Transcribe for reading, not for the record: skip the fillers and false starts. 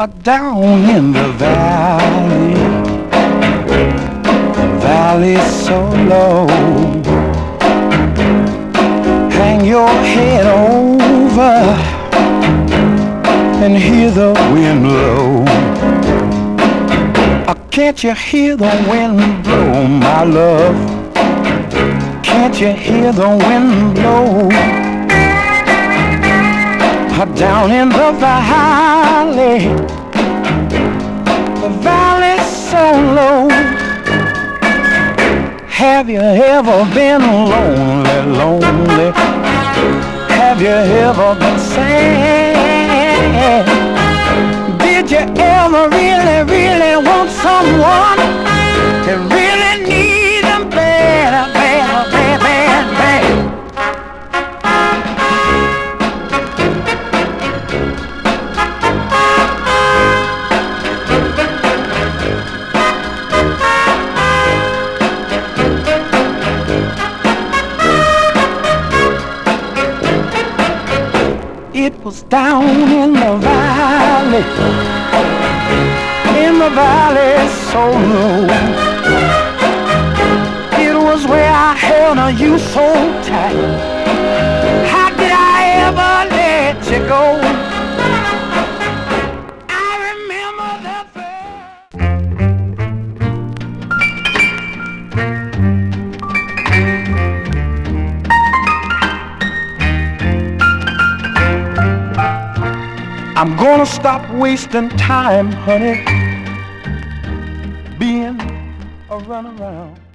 down in the valley so low. Hang your head over and hear the wind blow. Can't you hear the wind blow, my love? Can't you hear the wind blow? Down in the valley so low. Have you ever been lonely, lonely? Have you ever been sad? Did you ever really, really want someone that really need them bad, bad, bad, bad, bad? It was down in the valley so low. It was where I held you so tight. How did I ever let you go? I remember the I'm gonna stop wasting time, honey, being a runaround.